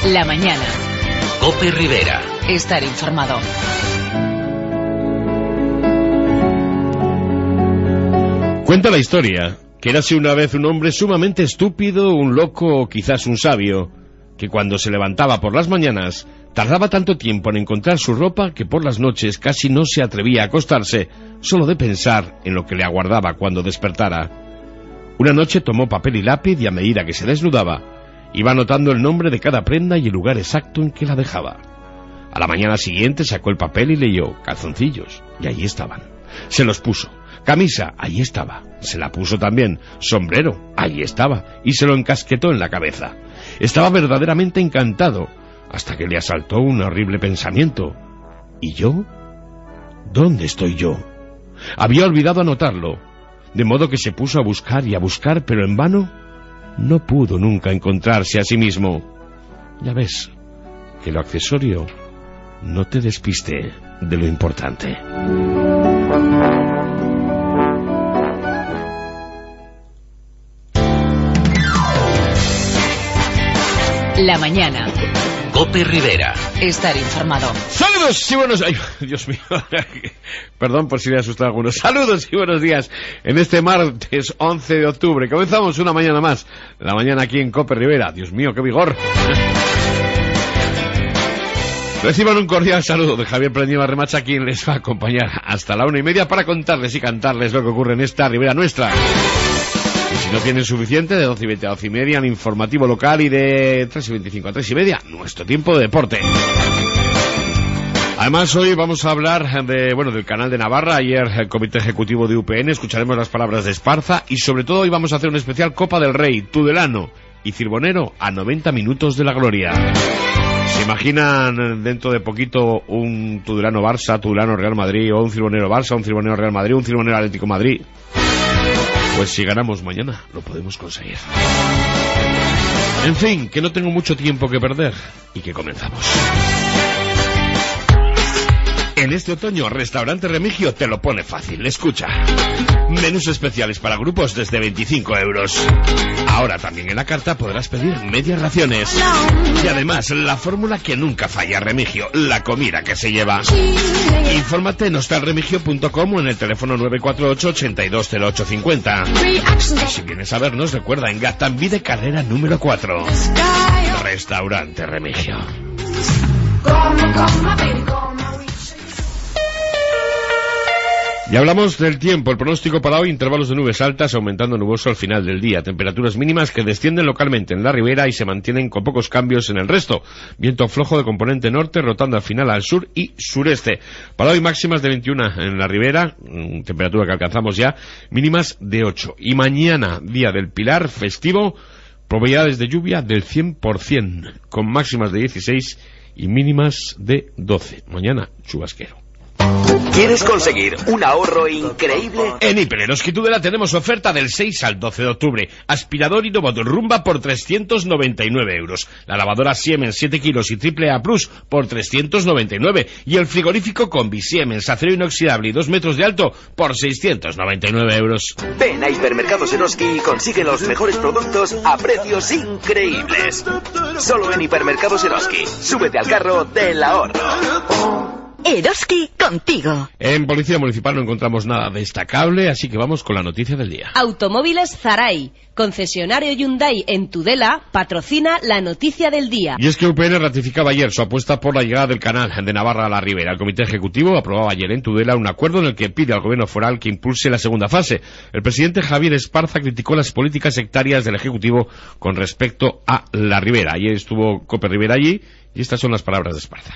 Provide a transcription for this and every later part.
La mañana. COPE Rivera. Estar informado. Cuenta la historia que érase una vez un hombre sumamente estúpido, un loco o quizás un sabio, que cuando se levantaba por las mañanas tardaba tanto tiempo en encontrar su ropa que por las noches casi no se atrevía a acostarse, solo de pensar en lo que le aguardaba cuando despertara. Una noche tomó papel y lápiz y a medida que se desnudaba, iba anotando el nombre de cada prenda y el lugar exacto en que la dejaba. A la mañana siguiente sacó el papel y leyó calzoncillos, y allí estaban. Se los puso. Camisa, ahí estaba. Se la puso también. Sombrero, ahí estaba. Y se lo encasquetó en la cabeza. Estaba verdaderamente encantado, hasta que le asaltó un horrible pensamiento. ¿Y yo? ¿Dónde estoy yo? Había olvidado anotarlo, de modo que se puso a buscar y a buscar, pero en vano. No pudo nunca encontrarse a sí mismo. Ya ves, que lo accesorio no te despiste de lo importante. La mañana. COPE Rivera. Estar informado. Saludos y buenos... Ay, Dios mío. Perdón por si le he asustado a algunos. Saludos y buenos días en este martes 11 de octubre. Comenzamos una mañana más. La mañana aquí en COPE Rivera. Dios mío, qué vigor. Reciban un cordial saludo de Javier Prendiva Remacha, quien les va a acompañar hasta la 1:30 para contarles y cantarles lo que ocurre en esta Ribera nuestra. Y si no tienen suficiente, de 12:20 a 12:30 el informativo local y de 3:25 a 3:30 nuestro tiempo de deporte. Además, hoy vamos a hablar del Canal de Navarra. Ayer el Comité Ejecutivo de UPN, escucharemos las palabras de Esparza y sobre todo hoy vamos a hacer un especial Copa del Rey, Tudelano y Cirbonero a 90 minutos de la gloria. ¿Se imaginan dentro de poquito un Tudelano Barça, Tudelano Real Madrid, o un Cirbonero Barça, un Cirbonero Real Madrid, un Cirbonero Atlético Madrid? Pues si ganamos mañana, lo podemos conseguir. En fin, que no tengo mucho tiempo que perder y que comenzamos. En este otoño, Restaurante Remigio te lo pone fácil. Escucha. Menús especiales para grupos desde 25 euros. Ahora también en la carta podrás pedir medias raciones. Y además, la fórmula que nunca falla, Remigio, la comida que se lleva. Infórmate en hostalremigio.com o en el teléfono 948 820850. Y si vienes a vernos, recuerda en Gaztambide Carrera número 4. Restaurante Remigio. Y hablamos del tiempo. El pronóstico para hoy: intervalos de nubes altas, aumentando nuboso al final del día. Temperaturas mínimas que descienden localmente en la ribera y se mantienen con pocos cambios en el resto. Viento flojo de componente norte, rotando al final al sur y sureste. Para hoy máximas de 21 en la ribera, temperatura que alcanzamos ya, mínimas de 8. Y mañana, día del Pilar, festivo, probabilidades de lluvia del 100%, con máximas de 16 y mínimas de 12. Mañana, chubasquero. ¿Quieres conseguir un ahorro increíble? En Hiper Eroski Tudela tenemos oferta del 6 al 12 de octubre. Aspirador Innovator Rumba por 399 euros. La lavadora Siemens 7 kilos y AAA Plus por 399. Y el frigorífico Combi Siemens acero inoxidable y 2 metros de alto por 699 euros. Ven a Hipermercados Eroski y consigue los mejores productos a precios increíbles. Solo en Hipermercados Eroski. Súbete al carro del ahorro. Eroski contigo. En Policía Municipal no encontramos nada destacable, así que vamos con la noticia del día. Automóviles Zaray, concesionario Hyundai en Tudela, patrocina la noticia del día. Y es que UPN ratificaba ayer su apuesta por la llegada del canal de Navarra a la Ribera. El Comité Ejecutivo aprobaba ayer en Tudela un acuerdo en el que pide al Gobierno foral que impulse la segunda fase. El presidente Javier Esparza criticó las políticas sectarias del Ejecutivo con respecto a la Ribera. Ayer estuvo COPE Rivera allí y estas son las palabras de Esparza.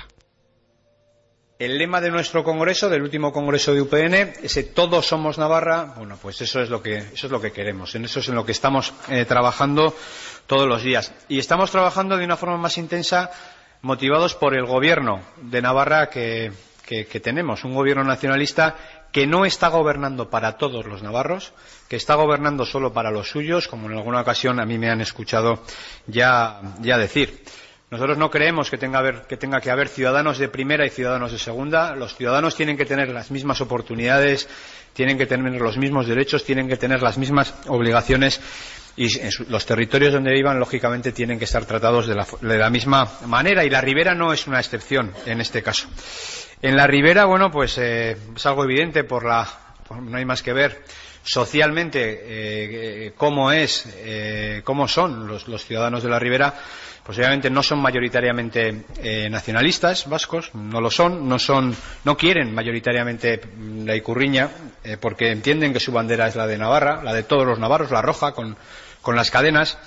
El lema de nuestro congreso, del último congreso de UPN, ese todos somos Navarra, bueno, pues eso es lo que queremos, en eso es en lo que estamos trabajando todos los días. Y estamos trabajando de una forma más intensa, motivados por el gobierno de Navarra que tenemos, un gobierno nacionalista que no está gobernando para todos los navarros, que está gobernando solo para los suyos, como en alguna ocasión a mí me han escuchado ya decir. Nosotros no creemos que tenga que haber ciudadanos de primera y ciudadanos de segunda. Los ciudadanos tienen que tener las mismas oportunidades, tienen que tener los mismos derechos, tienen que tener las mismas obligaciones y los territorios donde vivan, lógicamente, tienen que estar tratados de la misma manera, y la ribera no es una excepción en este caso. En la ribera, bueno, pues es algo evidente no hay más que ver socialmente cómo son los ciudadanos de la ribera. Pues obviamente no son mayoritariamente nacionalistas vascos, no lo son, no quieren mayoritariamente la ikurriña, porque entienden que su bandera es la de Navarra, la de todos los navarros, la roja, con las cadenas.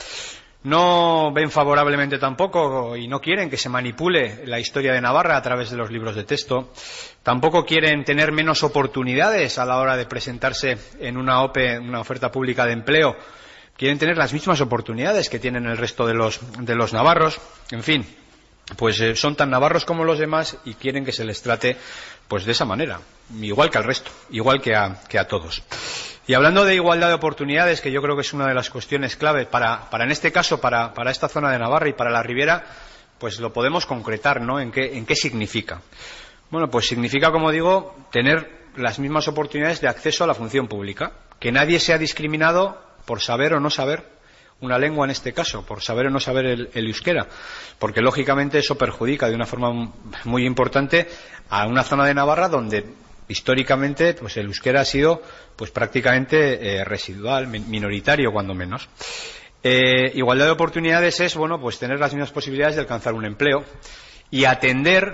No ven favorablemente tampoco y no quieren que se manipule la historia de Navarra a través de los libros de texto. Tampoco quieren tener menos oportunidades a la hora de presentarse en una OPE, una oferta pública de empleo. Quieren tener las mismas oportunidades que tienen el resto de los navarros. En fin, pues son tan navarros como los demás y quieren que se les trate pues de esa manera, igual que al resto, igual que a todos. Y hablando de igualdad de oportunidades, que yo creo que es una de las cuestiones clave para en este caso, para esta zona de Navarra y para la ribera, pues lo podemos concretar, ¿no? ¿En qué significa? Bueno, pues significa, como digo, tener las mismas oportunidades de acceso a la función pública, que nadie sea discriminado por saber o no saber una lengua, en este caso, por saber o no saber el euskera, porque lógicamente eso perjudica de una forma muy importante a una zona de Navarra donde históricamente pues el euskera ha sido pues prácticamente residual, minoritario cuando menos. Igualdad de oportunidades es, bueno, pues tener las mismas posibilidades de alcanzar un empleo y atender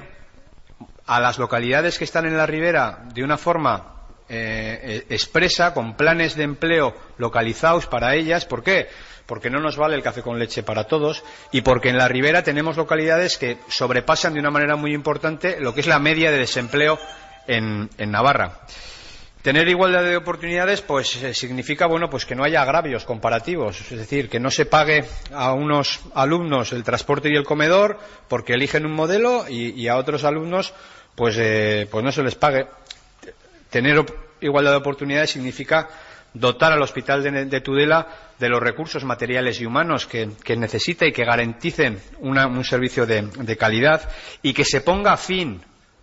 a las localidades que están en la ribera de una forma expresa, con planes de empleo localizados para ellas. ¿Por qué? Porque no nos vale el café con leche para todos y porque en la ribera tenemos localidades que sobrepasan de una manera muy importante lo que es la media de desempleo en Navarra. Tener igualdad de oportunidades pues significa, bueno, pues que no haya agravios comparativos, es decir, que no se pague a unos alumnos el transporte y el comedor porque eligen un modelo y a otros alumnos pues no se les pague. Tener igualdad de oportunidades significa dotar al Hospital de Tudela de los recursos materiales y humanos que necesita y que garanticen un servicio de calidad, y que se ponga fin,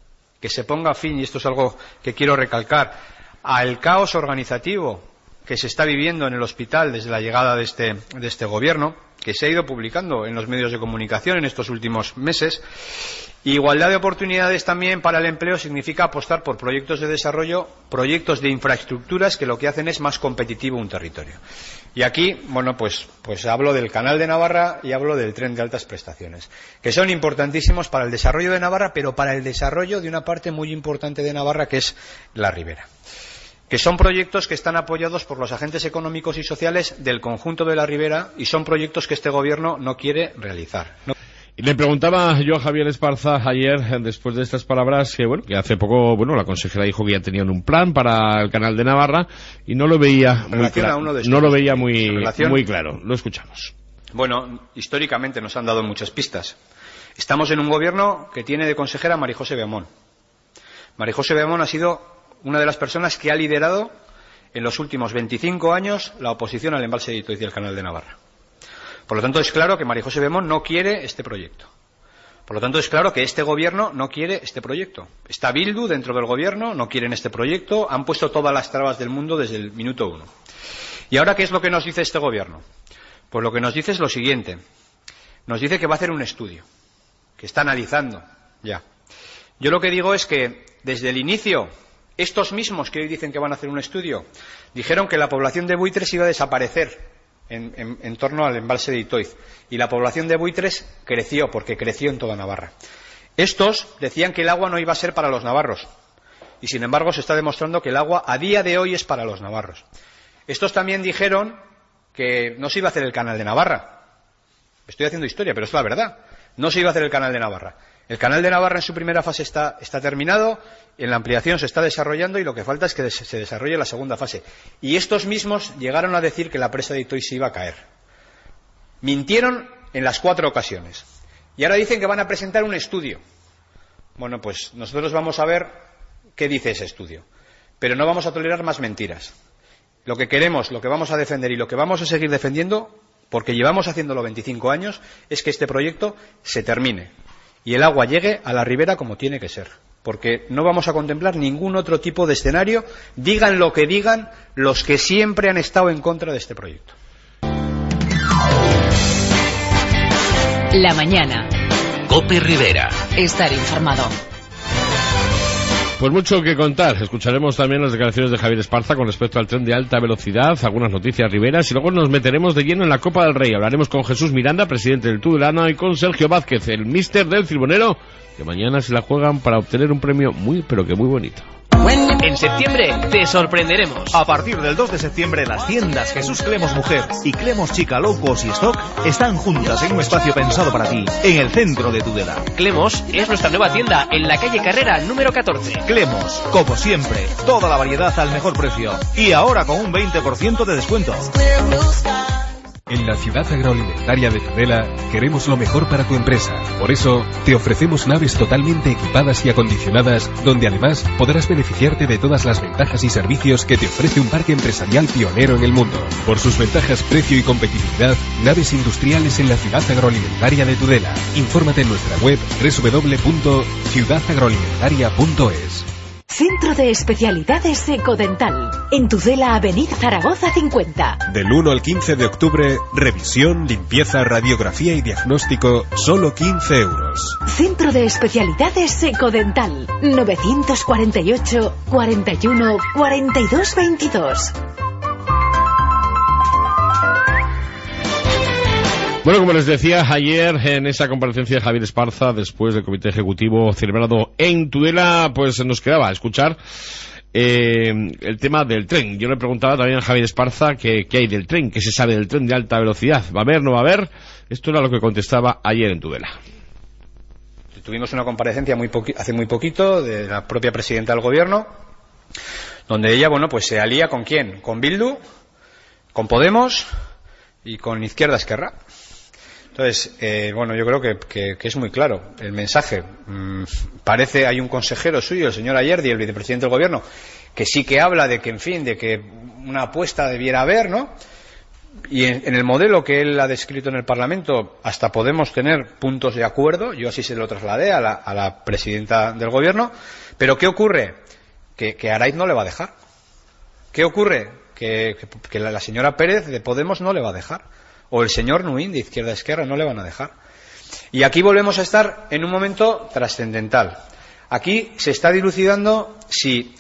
y esto es algo que quiero recalcar, al caos organizativo que se está viviendo en el hospital desde la llegada de este gobierno, que se ha ido publicando en los medios de comunicación en estos últimos meses. Igualdad de oportunidades también para el empleo significa apostar por proyectos de desarrollo, proyectos de infraestructuras que lo que hacen es más competitivo un territorio. Y aquí, bueno, pues hablo del Canal de Navarra y hablo del tren de altas prestaciones, que son importantísimos para el desarrollo de Navarra, pero para el desarrollo de una parte muy importante de Navarra, que es la ribera. Que son proyectos que están apoyados por los agentes económicos y sociales del conjunto de la ribera, y son proyectos que este gobierno no quiere realizar. Y le preguntaba yo a Javier Esparza ayer, después de estas palabras, que hace poco, la consejera dijo que ya tenían un plan para el Canal de Navarra y no lo veía muy claro. No lo veía muy claro. Lo escuchamos. Bueno, históricamente nos han dado muchas pistas. Estamos en un gobierno que tiene de consejera a María José Beamón. María José Beamón ha sido una de las personas que ha liderado en los últimos 25 años la oposición al embalse de Itoiz y al Canal de Navarra. Por lo tanto, es claro que María José Beamón no quiere este proyecto. Por lo tanto, es claro que este gobierno no quiere este proyecto. Está Bildu dentro del gobierno, no quieren este proyecto, han puesto todas las trabas del mundo desde el minuto 1. ¿Y ahora qué es lo que nos dice este gobierno? Pues lo que nos dice es lo siguiente. Nos dice que va a hacer un estudio, que está analizando ya. Yo lo que digo es que desde el inicio, estos mismos que hoy dicen que van a hacer un estudio, dijeron que la población de buitres iba a desaparecer en torno al embalse de Itoiz, y la población de buitres creció, porque creció en toda Navarra. Estos decían que el agua no iba a ser para los navarros, y sin embargo se está demostrando que el agua a día de hoy es para los navarros. Estos también dijeron que no se iba a hacer el Canal de Navarra. Estoy haciendo historia, pero es la verdad. No se iba a hacer el Canal de Navarra. El Canal de Navarra en su primera fase está terminado, en la ampliación se está desarrollando y lo que falta es que se desarrolle la segunda fase. Y estos mismos llegaron a decir que la presa de Itoiz se iba a caer. Mintieron en las 4 ocasiones. Y ahora dicen que van a presentar un estudio. Bueno, pues nosotros vamos a ver qué dice ese estudio. Pero no vamos a tolerar más mentiras. Lo que queremos, lo que vamos a defender y lo que vamos a seguir defendiendo, porque llevamos haciéndolo 25 años, es que este proyecto se termine y el agua llegue a la ribera como tiene que ser, porque no vamos a contemplar ningún otro tipo de escenario, digan lo que digan los que siempre han estado en contra de este proyecto. La mañana. COPE Rivera. Estar informado. Pues mucho que contar. Escucharemos también las declaraciones de Javier Esparza con respecto al tren de alta velocidad, algunas noticias riberas y luego nos meteremos de lleno en la Copa del Rey. Hablaremos con Jesús Miranda, presidente del Tudelano, y con Sergio Vázquez, el míster del Cirbonero, que mañana se la juegan para obtener un premio muy, pero que muy bonito. En septiembre te sorprenderemos. A partir del 2 de septiembre, las tiendas Jesús Clemos Mujer y Clemos Chica Low Cost y Stock están juntas en un espacio pensado para ti, en el centro de Tudela. Clemos es nuestra nueva tienda en la calle Carrera número 14. Clemos, como siempre, toda la variedad al mejor precio. Y ahora con un 20% de descuento. En la ciudad agroalimentaria de Tudela queremos lo mejor para tu empresa. Por eso, te ofrecemos naves totalmente equipadas y acondicionadas, donde además podrás beneficiarte de todas las ventajas y servicios que te ofrece un parque empresarial pionero en el mundo. Por sus ventajas, precio y competitividad, naves industriales en la ciudad agroalimentaria de Tudela. Infórmate en nuestra web www.ciudadagroalimentaria.es. Centro de Especialidades Ecodental. En Tudela, Avenida Zaragoza 50. Del 1 al 15 de octubre, revisión, limpieza, radiografía y diagnóstico, solo 15 euros. Centro de Especialidades Ecodental. 948 41 42 22. Bueno, como les decía ayer en esa comparecencia de Javier Esparza, después del comité ejecutivo celebrado en Tudela, pues nos quedaba escuchar el tema del tren. Yo le preguntaba también a Javier Esparza qué hay del tren, qué se sabe del tren de alta velocidad. ¿Va a haber, no va a haber? Esto era lo que contestaba ayer en Tudela. Tuvimos una comparecencia hace muy poquito de la propia presidenta del gobierno, donde ella, bueno, pues se alía ¿con quién? Con Bildu, con Podemos y con Izquierda Esquerra. Entonces, bueno, yo creo que es muy claro el mensaje. Parece, hay un consejero suyo, el señor Ayerdi, el vicepresidente del gobierno, que sí que habla de que, en fin, de que una apuesta debiera haber, ¿no? Y en el modelo que él ha descrito en el Parlamento, hasta podemos tener puntos de acuerdo. Yo así se lo trasladé a la presidenta del gobierno. Pero ¿qué ocurre? Que Araiz no le va a dejar. ¿Qué ocurre? Que la señora Pérez de Podemos no le va a dejar. O el señor Nuín de Izquierda Esquerra no le van a dejar. Y aquí volvemos a estar en un momento trascendental. Aquí se está dilucidando si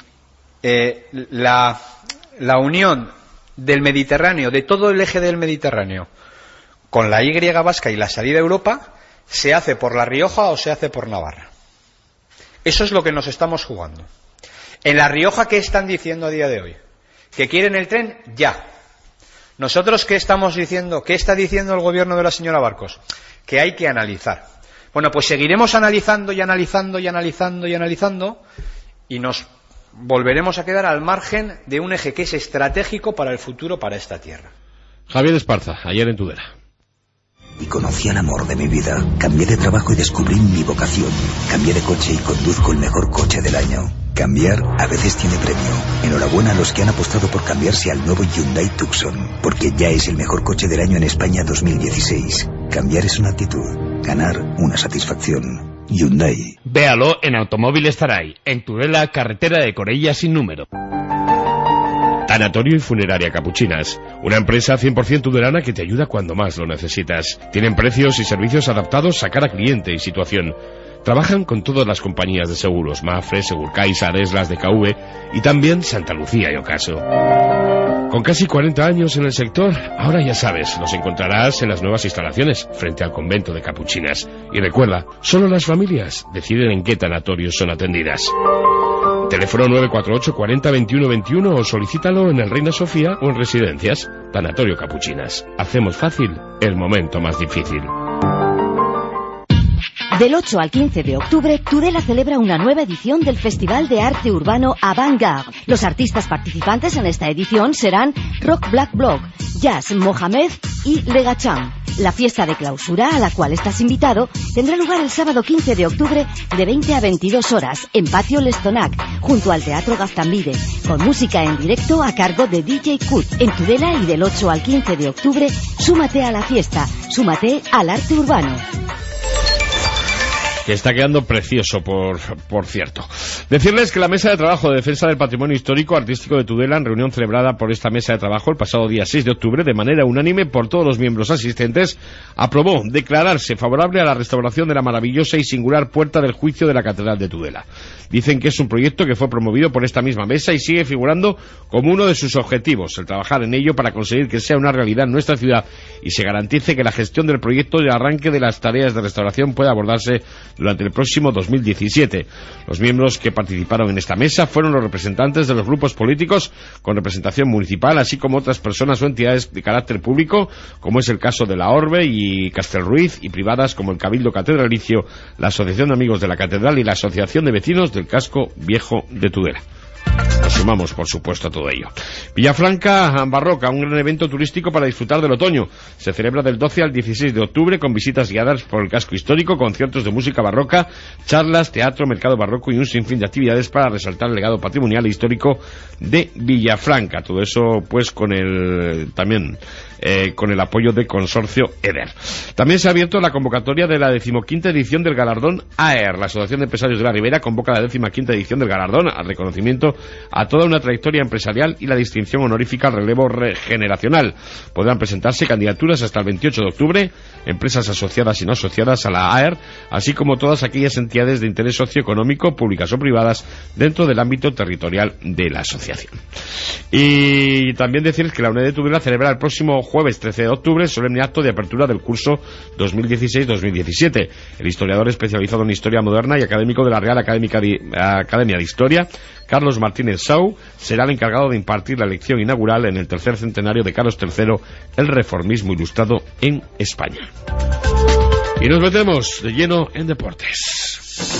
la unión del Mediterráneo, de todo el eje del Mediterráneo, con la Y vasca y la salida a Europa, se hace por La Rioja o se hace por Navarra. Eso es lo que nos estamos jugando. En La Rioja, ¿qué están diciendo a día de hoy? ¿Que quieren el tren? Ya. ¿Nosotros qué estamos diciendo? ¿Qué está diciendo el gobierno de la señora Barcos? Que hay que analizar. Bueno, pues seguiremos analizando y analizando y analizando y analizando y nos volveremos a quedar al margen de un eje que es estratégico para el futuro, para esta tierra. Javier Esparza, ayer en Tudela. Y conocí al amor de mi vida. Cambié de trabajo y descubrí mi vocación. Cambié de coche y conduzco el mejor coche del año. Cambiar a veces tiene premio. Enhorabuena a los que han apostado por cambiarse al nuevo Hyundai Tucson, porque ya es el mejor coche del año en España 2016. Cambiar es una actitud, ganar una satisfacción. Hyundai. Véalo en Automóviles Taray, en Tudela, carretera de Corella sin número. Tanatorio y Funeraria Capuchinas, una empresa 100% tudelana que te ayuda cuando más lo necesitas. Tienen precios y servicios adaptados a cada cliente y situación. Trabajan con todas las compañías de seguros, Mafre, Segurcais, Areslas, DKV y también Santa Lucía y Ocaso. Con casi 40 años en el sector, ahora ya sabes, los encontrarás en las nuevas instalaciones, frente al convento de Capuchinas. Y recuerda, solo las familias deciden en qué tanatorios son atendidas. Teléfono 948 40 21 21 o solicítalo en el Reina Sofía o en Residencias. Tanatorio Capuchinas. Hacemos fácil el momento más difícil. Del 8 al 15 de octubre, Tudela celebra una nueva edición del Festival de Arte Urbano Avant-Garde. Los artistas participantes en esta edición serán Rock Black Bloc, Jazz Mohamed y Legacham. La fiesta de clausura, a la cual estás invitado, tendrá lugar el sábado 15 de octubre de 20 a 22 horas en Patio Lestonac, junto al Teatro Gaztambide, con música en directo a cargo de DJ Kut. En Tudela, y del 8 al 15 de octubre, súmate a la fiesta, súmate al arte urbano. que está quedando precioso, por cierto. Decirles que la Mesa de Trabajo de Defensa del Patrimonio Histórico Artístico de Tudela, en reunión celebrada por esta Mesa de Trabajo el pasado día 6 de octubre, de manera unánime por todos los miembros asistentes, aprobó declararse favorable a la restauración de la maravillosa y singular Puerta del Juicio de la Catedral de Tudela. Dicen que es un proyecto que fue promovido por esta misma mesa y sigue figurando como uno de sus objetivos, el trabajar en ello para conseguir que sea una realidad en nuestra ciudad y se garantice que la gestión del proyecto y el arranque de las tareas de restauración pueda abordarse durante el próximo 2017. Los miembros que participaron en esta mesa fueron los representantes de los grupos políticos con representación municipal, así como otras personas o entidades de carácter público, como es el caso de la Orbe y Castelruiz, y privadas como el Cabildo Catedralicio, la Asociación de Amigos de la Catedral y la Asociación de Vecinos del Casco Viejo de Tudela. Nos sumamos, por supuesto, a todo ello. Villafranca Barroca, un gran evento turístico para disfrutar del otoño. Se celebra del 12 al 16 de octubre con visitas guiadas por el casco histórico, conciertos de música barroca, charlas, teatro, mercado barroco y un sinfín de actividades para resaltar el legado patrimonial e histórico de Villafranca. Todo eso, pues, con el apoyo de Consorcio EDER. También se ha abierto la convocatoria de la 15ª edición del galardón AER. La Asociación de Empresarios de la Ribera convoca la 15ª edición del galardón al reconocimiento a toda una trayectoria empresarial y la distinción honorífica al relevo generacional. Podrán presentarse candidaturas hasta el 28 de octubre, empresas asociadas y no asociadas a la AER, así como todas aquellas entidades de interés socioeconómico, públicas o privadas, dentro del ámbito territorial de la asociación. Y también decirles que la UNED de Tudela celebra el próximo jueves 13 de octubre solemne acto de apertura del curso 2016-2017. El historiador especializado en historia moderna y académico de la Real Academia de Historia, Carlos Martínez Sau, será el encargado de impartir la lección inaugural en el tercer centenario de Carlos III, el reformismo ilustrado en España. Y nos metemos de lleno en deportes.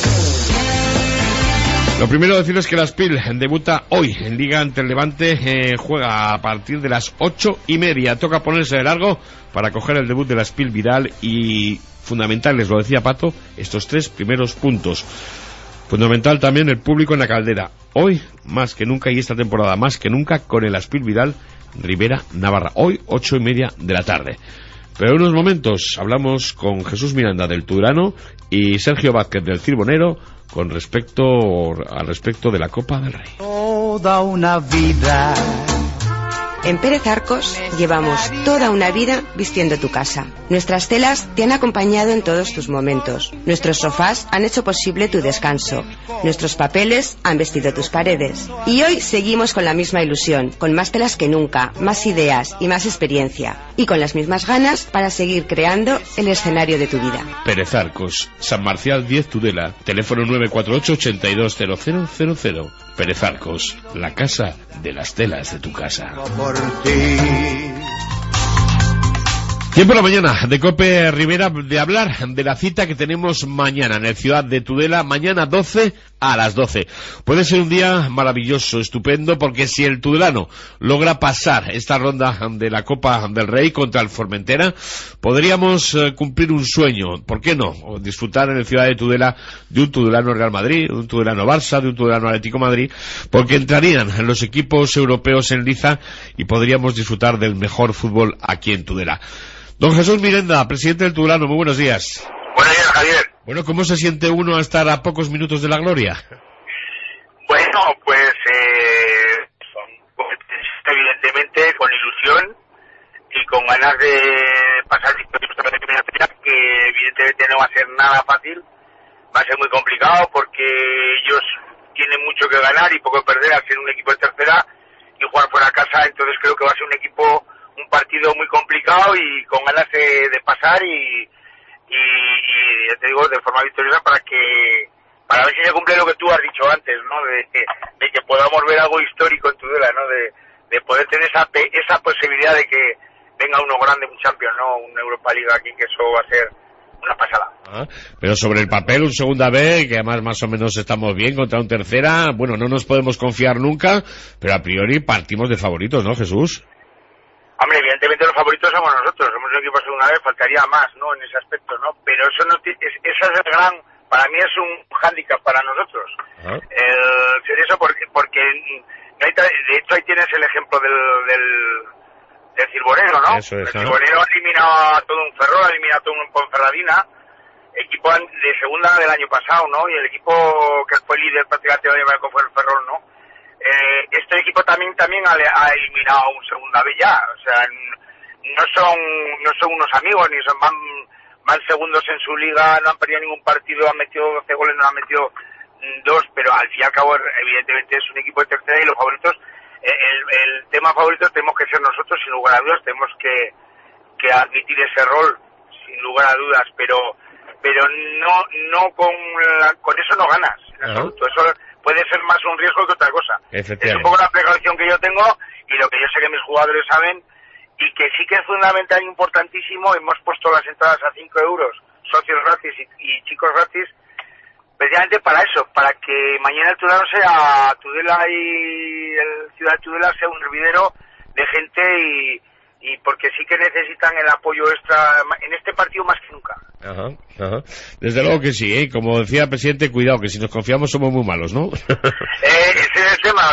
Lo primero decirles que la Spil debuta hoy en Liga ante el Levante, juega a partir de las 8:30. Toca ponerse de largo para coger el debut de la Spil Vidal y fundamentales, lo decía Pato, estos 3 primeros puntos. Fundamental también el público en la Caldera. Hoy, más que nunca, y esta temporada más que nunca, con el Aspil Vidal Rivera Navarra. Hoy, 8:30 de la tarde. Pero en unos momentos hablamos con Jesús Miranda del Tudelano y Sergio Vázquez del Cirbonero al respecto de la Copa del Rey. Toda una vida. En Pérez Arcos llevamos toda una vida vistiendo tu casa. Nuestras telas te han acompañado en todos tus momentos. Nuestros sofás han hecho posible tu descanso. Nuestros papeles han vestido tus paredes. Y hoy seguimos con la misma ilusión, con más telas que nunca, más ideas y más experiencia. Y con las mismas ganas para seguir creando el escenario de tu vida. Pérez Arcos, San Marcial 10 Tudela, teléfono 948-820000. Pérez Arcos, la casa de las telas de tu casa. Tiempo en la mañana de COPE Rivera de hablar de la cita que tenemos mañana en el Ciudad de Tudela, mañana 12 a las 12. Puede ser un día maravilloso, estupendo, porque si el tudelano logra pasar esta ronda de la Copa del Rey contra el Formentera, podríamos cumplir un sueño. ¿Por qué no? O disfrutar en el Ciudad de Tudela de un tudelano Real Madrid, de un tudelano Barça, de un tudelano Atlético Madrid, porque entrarían los equipos europeos en liza y podríamos disfrutar del mejor fútbol aquí en Tudela. Don Jesús Miranda, presidente del Tudelano, muy buenos días. Buenos días, Javier. Bueno, ¿cómo se siente uno a estar a pocos minutos de la gloria? Bueno, pues evidentemente con ilusión y con ganas de pasar que evidentemente no va a ser nada fácil, va a ser muy complicado porque ellos tienen mucho que ganar y poco que perder al ser un equipo de tercera y jugar fuera de casa, entonces creo que va a ser un partido muy complicado y con ganas de pasar y ya te digo, de forma victoriosa para ver si se cumple lo que tú has dicho antes, ¿no? De que podamos ver algo histórico en Tudela, ¿no? De poder tener esa posibilidad de que venga uno grande, un Champions, ¿no? Una Europa League aquí, que eso va a ser una pasada. Pero sobre el papel, un segunda B, que además más o menos estamos bien contra un tercera, bueno, no nos podemos confiar nunca, pero a priori partimos de favoritos, ¿no, Jesús? Hombre, evidentemente los favoritos somos nosotros, somos un equipo de segunda vez, faltaría más, ¿no? En ese aspecto, ¿no? Pero eso esa es el gran, para mí es un hándicap para nosotros. Eso porque de hecho ahí tienes el ejemplo del Cirbonero, ¿no? Eso es, el Cirbonero ha eliminado a todo un Ferrol, ha eliminado a todo un Ponferradina, equipo de segunda del año pasado, ¿no? Y el equipo que fue líder prácticamente del año fue el Ferrol, ¿no? Este equipo también ha eliminado a un segunda B ya, o sea, no son unos amigos, ni son van segundos en su liga, no han perdido ningún partido, han metido 12 goles, no han metido 2, pero al fin y al cabo evidentemente es un equipo de tercera y los favoritos, el tema favorito tenemos que ser nosotros sin lugar a dudas, tenemos que admitir ese rol sin lugar a dudas, pero no con eso no ganas en absoluto, eso puede ser más un riesgo que otra cosa. Es un poco la precaución que yo tengo y lo que yo sé que mis jugadores saben, y que sí que es fundamental e importantísimo. Hemos puesto las entradas a 5 euros, socios gratis y chicos gratis, precisamente para eso, para que mañana el Tudela y el Ciudad de Tudela sea un hervidero de gente y porque sí que necesitan el apoyo extra en este partido más que nunca. Desde luego que sí, ¿eh? Como decía el presidente, cuidado, que si nos confiamos somos muy malos, ¿no? Ese es el tema,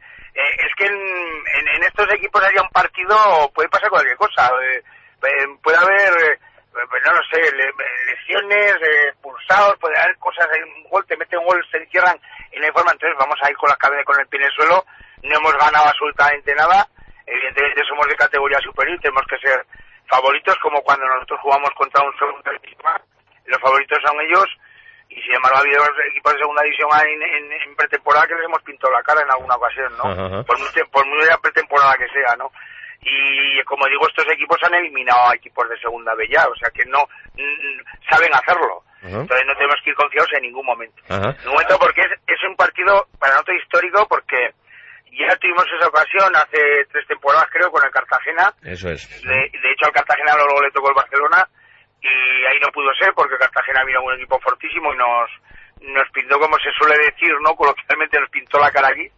es que en estos equipos haya un partido, puede pasar cualquier cosa, puede haber, no lo sé, lesiones, pulsados, puede haber cosas, un gol, te mete un gol, se encierran en la forma, entonces vamos a ir con la cabeza con el pie en el suelo, no hemos ganado absolutamente nada, evidentemente somos de categoría superior y tenemos que ser favoritos, como cuando nosotros jugamos contra un segundo equipo, los favoritos son ellos, y sin embargo ha habido equipos de segunda división en pretemporada que les hemos pintado la cara en alguna ocasión, ¿no? Por muy pretemporada que sea, ¿no? Y como digo, estos equipos han eliminado a equipos de segunda B ya, o sea que no saben hacerlo. Entonces no tenemos que ir confiados en ningún momento. Porque es un partido para nosotros histórico, porque ya tuvimos esa ocasión hace 3 temporadas, creo, con el Cartagena. Eso es. De hecho, al Cartagena luego le tocó el Barcelona, y ahí no pudo ser, porque Cartagena vino un equipo fortísimo y nos pintó, como se suele decir, ¿no? Coloquialmente nos pintó la cara aquí.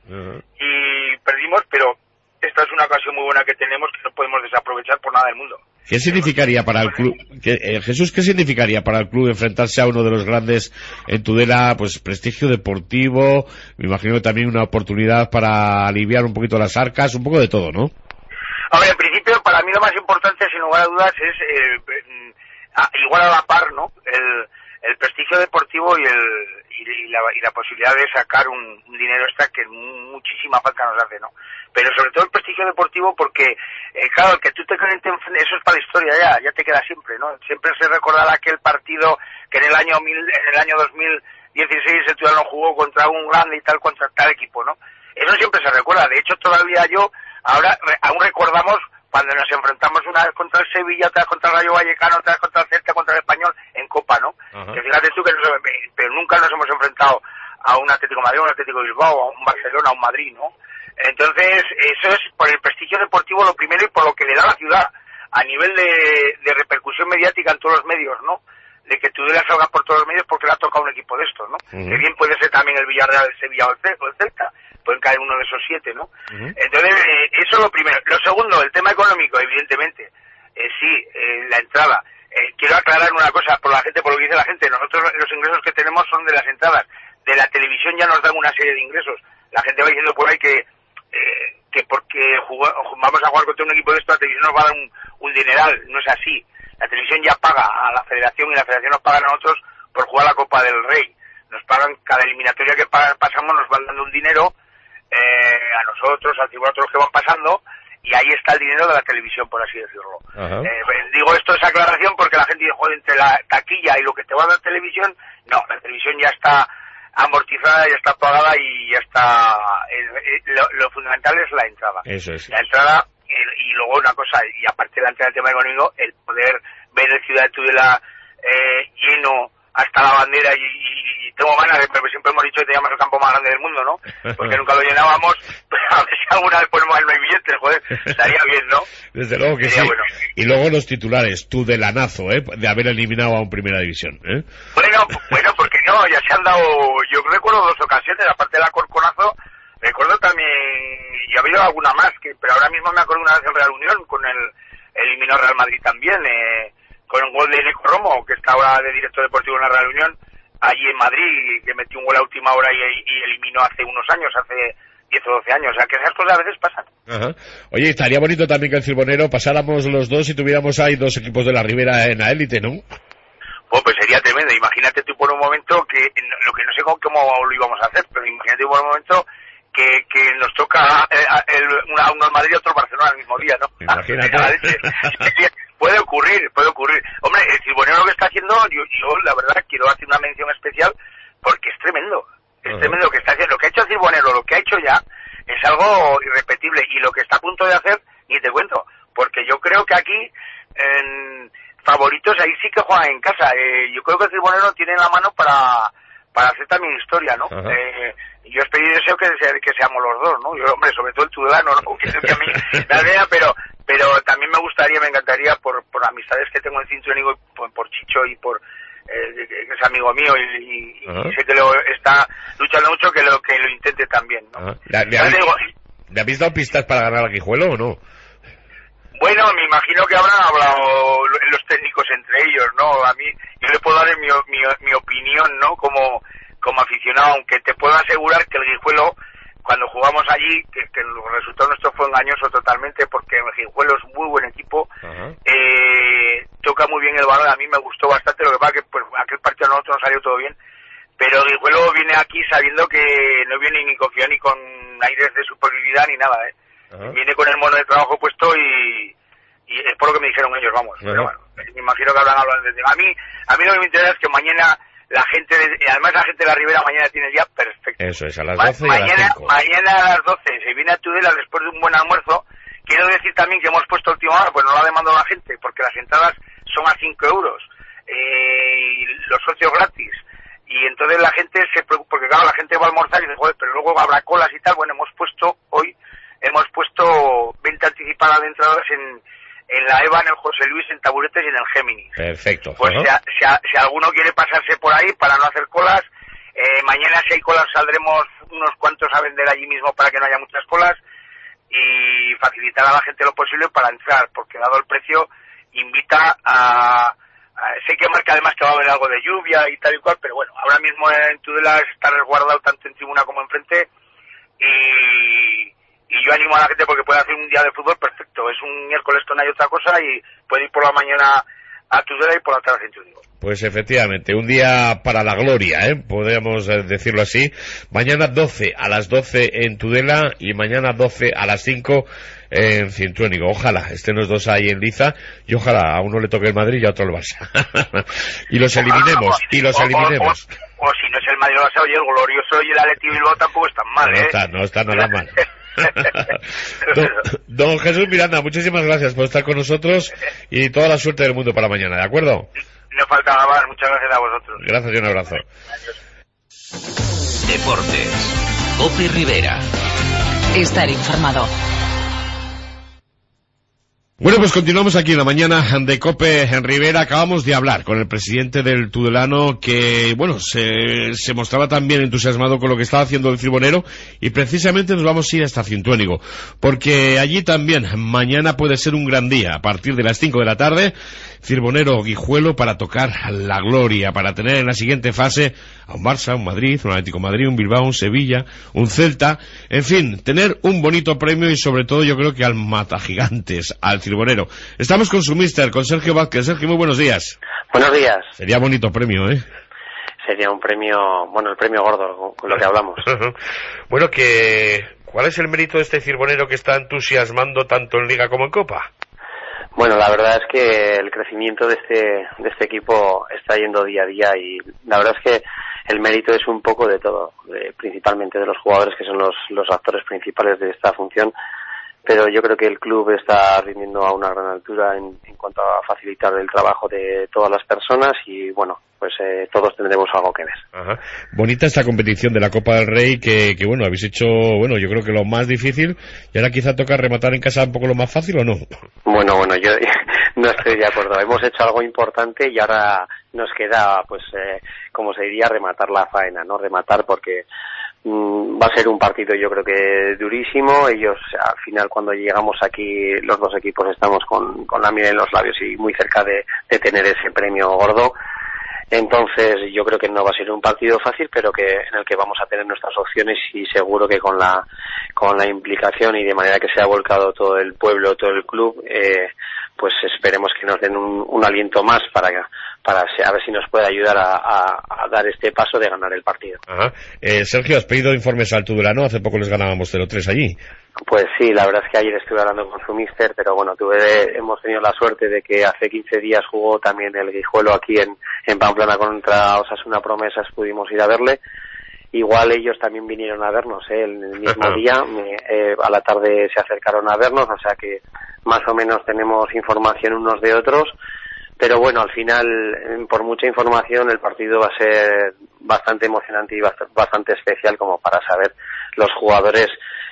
Y perdimos, pero esta es una ocasión muy buena que tenemos, que no podemos desaprovechar por nada del mundo. ¿Qué significaría para el club, Jesús, qué significaría para el club enfrentarse a uno de los grandes en Tudela? Pues prestigio deportivo, me imagino que también una oportunidad para aliviar un poquito las arcas, un poco de todo, ¿no? A ver, en principio, para mí lo más importante, sin lugar a dudas, es igual a la par, ¿no? El prestigio deportivo y la posibilidad de sacar un dinero extra que muchísima falta nos hace, ¿no? Pero sobre todo el prestigio deportivo, porque claro, el que tú te calientes, eso es para la historia, ya te queda siempre, ¿no? Siempre se recordará aquel partido que en el año 2016 el Tudela no jugó contra un grande y tal, contra tal equipo, ¿no? Eso siempre se recuerda. De hecho, todavía ahora aún recordamos cuando nos enfrentamos una vez contra el Sevilla, otra vez contra el Rayo Vallecano, otra vez contra el Celta, contra el Español en Copa, ¿no? Que fíjate tú que pero nunca nos hemos enfrentado a un Atlético de Madrid, a un Atlético de Bilbao, a un Barcelona, a un Madrid, ¿no? Entonces, eso es por el prestigio deportivo lo primero y por lo que le da a la ciudad a nivel de repercusión mediática en todos los medios, ¿no? De que Tudela salga por todos los medios porque le ha tocado un equipo de estos, ¿no? Que bien puede ser también el Villarreal, el Sevilla o el Celta, pueden caer uno de esos 7, ¿no? Entonces, eso es lo primero. Lo segundo, el tema económico, evidentemente, la entrada. Quiero aclarar una cosa por lo que dice la gente. Nosotros los ingresos que tenemos son de las entradas. De la televisión ya nos dan una serie de ingresos. La gente va diciendo por ahí que porque vamos a jugar contra un equipo de esto, la televisión nos va a dar un dineral. No es así. La televisión ya paga a la federación y la federación nos paga a nosotros por jugar la Copa del Rey. Nos pagan, cada eliminatoria que pasamos nos van dando un dinero a nosotros, a otros que van pasando, y ahí está el dinero de la televisión, por así decirlo. Digo esto, esa aclaración, porque la gente dice, joder, entre la taquilla y lo que te va a dar televisión, no, la televisión ya está amortizada, ya está pagada y ya está. Lo fundamental es la entrada. Eso es. La entrada, y luego una cosa, y aparte de la entrada del tema económico, el poder ver el Ciudad de Tudela lleno hasta la bandera y tengo ganas, pero siempre hemos dicho que teníamos el campo más grande del mundo, ¿no? Porque nunca lo llenábamos, pero a ver si alguna vez ponemos el no hay billetes, joder, estaría bien, ¿no? Desde luego que sería sí. Bueno. Y luego los titulares, Tudelanazo, de haber eliminado a un Primera División, Bueno, porque no, ya se han dado, yo recuerdo 2 ocasiones, aparte del Alcorconazo, recuerdo también, y ha habido alguna más, pero ahora mismo me acuerdo una vez en Real Unión, con el eliminó Real Madrid también, con un gol de Nico Romo, que está ahora de director deportivo en la Real Unión, allí en Madrid, que metió un gol a última hora y eliminó hace unos años, hace 10 o 12 años, o sea que esas cosas a veces pasan. Oye, estaría bonito también que el Cirbonero pasáramos los dos y tuviéramos ahí 2 equipos de la Ribera en la élite, ¿no? Pues sería tremendo. Imagínate tú por un momento que, lo que no sé cómo lo íbamos a hacer, pero imagínate por un momento que nos toca uno al Madrid y otro al Barcelona al mismo día, ¿no? Imagínate. Puede ocurrir. Hombre, el Cirbonero lo que está haciendo, yo la verdad quiero hacer una mención especial porque es tremendo. Es tremendo lo que está haciendo. Lo que ha hecho el Cirbonero, lo que ha hecho ya, es algo irrepetible. Y lo que está a punto de hacer, ni te cuento. Porque yo creo que aquí, favoritos, ahí sí que juegan en casa. Yo creo que el Cirbonero tiene la mano para hacer también historia, ¿no? Yo espero y deseo que seamos los dos, ¿no? Yo, hombre, sobre todo el Tudelano, ¿no? Que es el que a mí la idea, pero también me encantaría por amistades que tengo en Cintruénigo, por Chicho y por que es amigo mío y sé que lo está luchando mucho, que lo intente también, ¿no? ¿Le habéis dado pistas para ganar a Guijuelo o no? Bueno, me imagino que habrán hablado los técnicos entre ellos, ¿no? A mí, yo le puedo dar mi opinión, ¿no? Como aficionado, aunque te puedo asegurar que el Guijuelo, cuando jugamos allí, que el resultado nuestro fue engañoso totalmente, porque el Guijuelo es muy buen equipo, toca muy bien el balón, a mí me gustó bastante, lo que pasa que pues aquel partido a nosotros no salió todo bien, pero el Guijuelo viene aquí sabiendo que no viene ni confiado ni con aires de superioridad ni nada, viene con el mono de trabajo puesto y es por lo que me dijeron ellos, vamos, pero bueno, me imagino que habrán hablado de a mí lo que me interesa es que mañana además la gente de la Ribera mañana tiene el día perfecto. Eso es, a las 12 y a las 5. Mañana a las 12 se viene a Tudela después de un buen almuerzo. Quiero decir también que hemos puesto última hora, pues no la demandado la gente, porque las entradas son a 5 euros, y los socios gratis. Y entonces la gente se preocupa, porque claro, la gente va a almorzar y dice, joder, pero luego habrá colas y tal. Bueno, hemos puesto venta anticipada de entradas en la EVA, en el José Luis, en Taburetes y en el Géminis. Perfecto. Pues si alguno quiere pasarse por ahí para no hacer colas, mañana si hay colas saldremos unos cuantos a vender allí mismo para que no haya muchas colas y facilitar a la gente lo posible para entrar, porque dado el precio invita sé que marca además que va a haber algo de lluvia y tal y cual, pero bueno, ahora mismo en Tudela está resguardado tanto en tribuna como enfrente y yo animo a la gente porque puede hacer un día de fútbol perfecto. Es un miércoles que no hay otra cosa y puede ir por la mañana a Tudela y por la tarde a Cintruénigo. Pues efectivamente, un día para la gloria, podríamos decirlo así. Mañana 12 a las 12 en Tudela y mañana 12 a las 5 en Cintruénigo. Ojalá estén los dos ahí en liza y ojalá a uno le toque el Madrid y a otro el Barça. y los eliminemos. O si no es el Madrid o el Barça, oye, el glorioso y el Athletic Bilbao tampoco están mal, No está nada mal. Don Jesús Miranda, muchísimas gracias por estar con nosotros y toda la suerte del mundo para mañana, ¿de acuerdo? No falta nada más, muchas gracias a vosotros. Gracias y un abrazo. Deportes. COPE Rivera. Estar informado. Bueno, pues continuamos aquí en la mañana de COPE en Rivera. Acabamos de hablar con el presidente del Tudelano que, bueno, se mostraba también entusiasmado con lo que estaba haciendo el Cirbonero y precisamente nos vamos a ir hasta Cintruénigo porque allí también mañana puede ser un gran día a partir de las 5 de la tarde. Cirbonero Guijuelo para tocar la gloria, para tener en la siguiente fase a un Barça, un Madrid, un Atlético de Madrid, un Bilbao, un Sevilla, un Celta, en fin, tener un bonito premio y sobre todo yo creo que al matagigantes, al Cirbonero. Estamos con su mister, con Sergio Vázquez. Sergio, muy buenos días. Buenos días. Sería bonito premio, Sería un premio, bueno, el premio gordo, con lo que hablamos. Bueno, ¿cuál es el mérito de este Cirbonero que está entusiasmando tanto en Liga como en Copa? Bueno, la verdad es que el crecimiento de este equipo está yendo día a día y la verdad es que el mérito es un poco de todo, principalmente de los jugadores que son los actores principales de esta función, pero yo creo que el club está rindiendo a una gran altura en cuanto a facilitar el trabajo de todas las personas y bueno, pues todos tendremos algo que ver. Ajá. Bonita esta competición de la Copa del Rey que bueno, habéis hecho, bueno, yo creo que lo más difícil y ahora quizá toca rematar en casa un poco lo más fácil, ¿o no? Bueno, yo no estoy de acuerdo. Hemos hecho algo importante y ahora nos queda, pues, como se diría, rematar la faena, ¿no? Rematar porque va a ser un partido yo creo que durísimo. Ellos al final cuando llegamos aquí los dos equipos estamos con la miel en los labios y muy cerca de tener ese premio gordo. Entonces yo creo que no va a ser un partido fácil, pero que en el que vamos a tener nuestras opciones y seguro que con la implicación y de manera que se ha volcado todo el pueblo, todo el club, pues esperemos que nos den un aliento más para a ver si nos puede ayudar a dar este paso de ganar el partido. Ajá. Sergio, has pedido informes al Tudelano, hace poco les ganábamos 0-3 allí. Pues sí, la verdad es que ayer estuve hablando con su míster, pero bueno, hemos tenido la suerte de que hace 15 días jugó también el Guijuelo aquí en Pamplona contra Osasuna Promesas, pudimos ir a verle. Igual ellos también vinieron a vernos, el mismo día, a la tarde se acercaron a vernos, o sea que más o menos tenemos información unos de otros, pero bueno, al final, por mucha información, el partido va a ser bastante emocionante y bastante especial como para saber los jugadores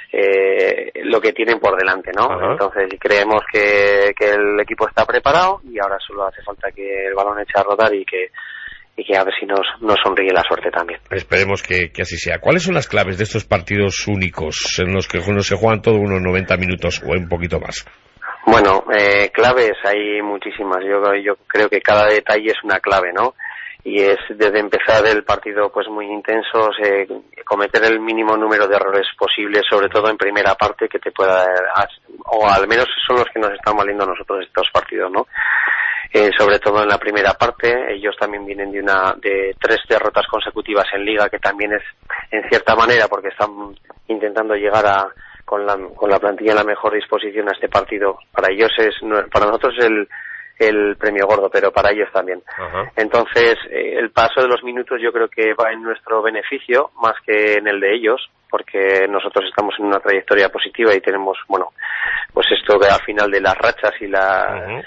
lo que tienen por delante, ¿no? Ajá. Entonces creemos que el equipo está preparado y ahora solo hace falta que el balón eche a rodar y que a ver si nos sonríe la suerte también. Esperemos que así sea. ¿Cuáles son las claves de estos partidos únicos en los que se juegan todos unos 90 minutos o un poquito más? Bueno, claves hay muchísimas. Yo creo que cada detalle es una clave, ¿no? Y es desde empezar el partido pues muy intensos, cometer el mínimo número de errores posibles, sobre todo en primera parte, que te pueda, o al menos son los que nos están valiendo a nosotros estos partidos, ¿no? Sobre todo en la primera parte, ellos también vienen de 3 derrotas consecutivas en Liga, que también es en cierta manera porque están intentando llegar con la plantilla en la mejor disposición a este partido. Para ellos para nosotros es el premio gordo, pero para ellos también. Ajá. Entonces, el paso de los minutos yo creo que va en nuestro beneficio más que en el de ellos, porque nosotros estamos en una trayectoria positiva y tenemos, bueno, pues esto al final de las rachas y Ajá.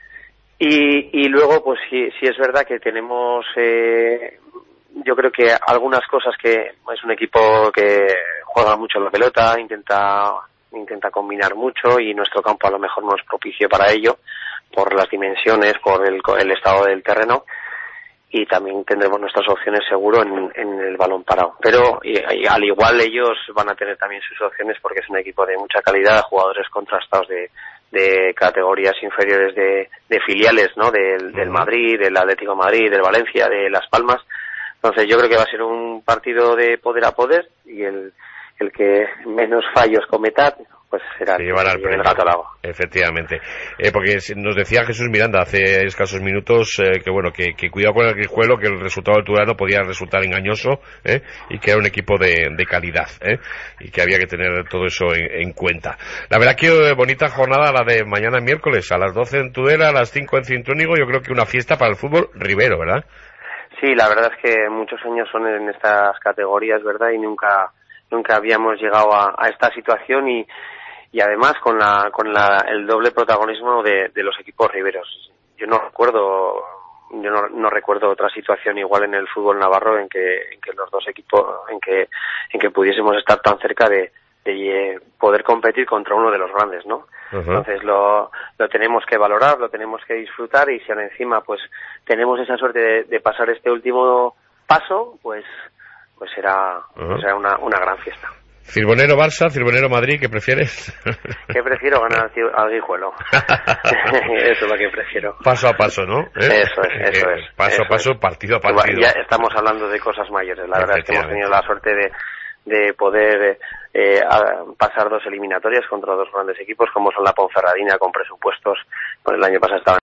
Y luego, pues sí es verdad que tenemos, yo creo que algunas cosas que es un equipo que juega mucho la pelota, intenta combinar mucho y nuestro campo a lo mejor no es propicio para ello, por las dimensiones, por el estado del terreno, y también tendremos nuestras opciones seguro en el balón parado. Pero y al igual ellos van a tener también sus opciones porque es un equipo de mucha calidad, jugadores contrastados de categorías inferiores de filiales, ¿no? Del Madrid, del Atlético de Madrid, del Valencia, de Las Palmas. Entonces yo creo que va a ser un partido de poder a poder y el que menos fallos cometa pues será el gato al agua. Efectivamente. Porque nos decía Jesús Miranda hace escasos minutos que bueno, que cuidado con el Guijuelo, que el resultado del Tudelano podía resultar engañoso, y que era un equipo de calidad, y que había que tener todo eso en cuenta. La verdad que bonita jornada la de mañana miércoles, a las 12 en Tudela, a las 5 en Cintrónigo. Yo creo que una fiesta para el fútbol ribero, ¿verdad? Sí, la verdad es que muchos años son en estas categorías, ¿verdad? Y nunca habíamos llegado a esta situación y además con el doble protagonismo de los equipos riberos. Yo no recuerdo otra situación igual en el fútbol navarro en que los dos equipos en que pudiésemos estar tan cerca de poder competir contra uno de los grandes, ¿no? Uh-huh. Entonces lo tenemos que valorar, lo tenemos que disfrutar, y si ahora encima pues tenemos esa suerte de pasar este último paso, pues será una gran fiesta. Cirbonero Barça, Cirbonero Madrid, ¿qué prefieres? ¿Qué prefiero? Ganar al Guijuelo. Eso es lo que prefiero. Paso a paso, ¿no? Eso es. Paso a paso, partido a partido. Ya estamos hablando de cosas mayores. La verdad es que hemos tenido la suerte de poder pasar 2 eliminatorias contra 2 grandes equipos como son la Ponferradina, con presupuestos, pues el año pasado estaban